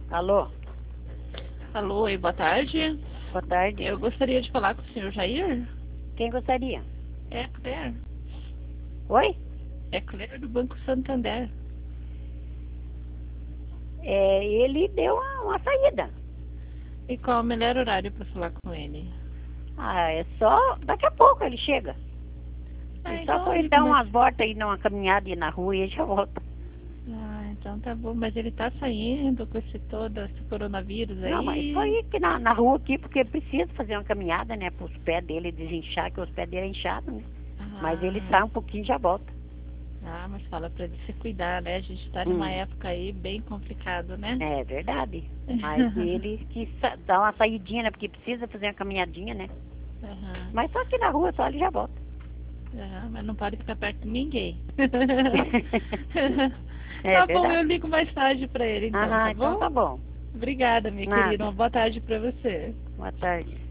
Alô, Alô, oi, boa tarde. boa tarde. Eu gostaria de falar com o senhor Jair. Quem gostaria? É Claire. Oi? É Claire do Banco Santander. Ele deu uma saída. E qual é o melhor horário para falar com ele? É só daqui a pouco ele chega. É só Então pra eu ele ligo dar mais. umas voltas aí, dar uma caminhada aí na rua e ele já volta. Então tá bom, mas ele tá saindo com esse coronavírus Não, mas aí. só ir aqui na rua aqui, porque precisa fazer uma caminhada, né? Para os pés dele desinchar, que os pés dele é inchado, né? Mas ele sai um pouquinho e já volta. Mas fala pra ele se cuidar, né? A gente tá numa época aí bem complicado, né? É verdade. Mas ele quis dar uma saidinha, né? Porque precisa fazer uma caminhadinha, né? Mas só aqui na rua, só ele já volta. Mas não pode ficar perto de ninguém. É Tá bom, verdade. eu ligo mais tarde pra ele então, tá bom? Então tá bom. Obrigada, minha Nada. querida. Uma boa tarde pra você. Boa tarde.